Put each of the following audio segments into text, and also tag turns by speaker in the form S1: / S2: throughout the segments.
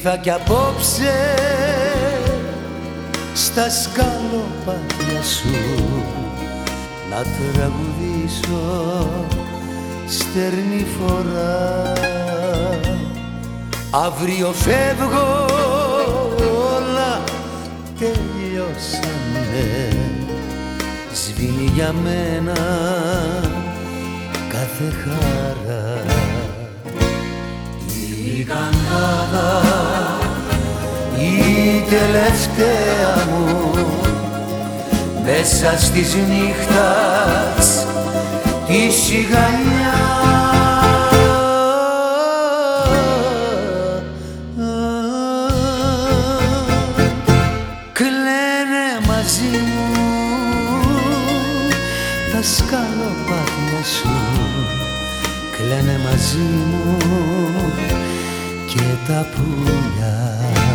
S1: Ήρθα κι απόψε στα σκαλοπάτια σου να τραγουδήσω στερνή φορά. Αύριο φεύγω, όλα τελειώσανε, σβήνει για μένα κάθε χαρά. Η καντάδα, η τελευταία μου, μέσα στις νύχτας τη σιγανιά. Κλαίνε μαζί μου τα σκαλοπάτια σου, κλαίνε μαζί μου και τα πουλιά.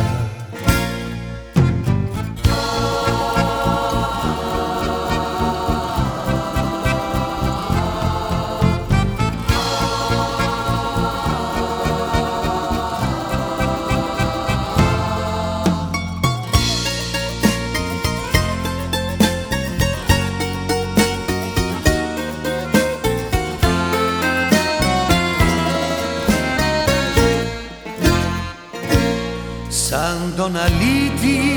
S1: Σαν τον αλήτη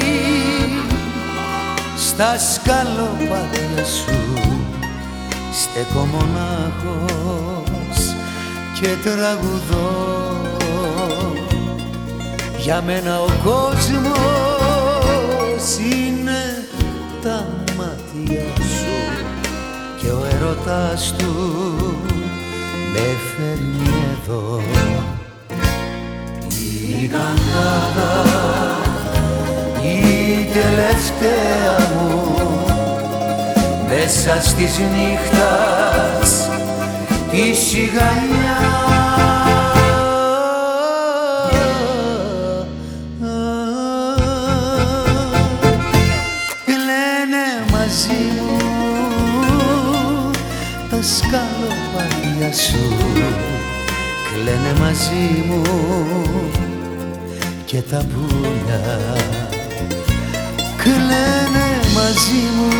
S1: στα σκαλοπάτια σου στέκω μονάχος και τραγουδώ. Για μένα ο κόσμος είναι τα μάτια σου και ο ερωτάς του με φέρνει εδώ. Η καντάδα, η τελευταία μου, μέσα στις νύχτας τη σιγανιά. Κλαίνε μαζί μου τα σκαλοπάτια σου, κλαίνε μαζί μου και τα πουλιά. Κλαίνε μαζί μου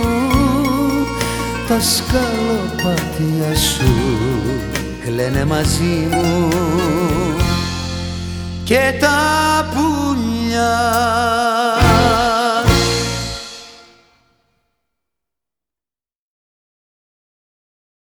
S1: τα σκαλοπάτια σου, κλαίνε μαζί μου και τα πουλιά.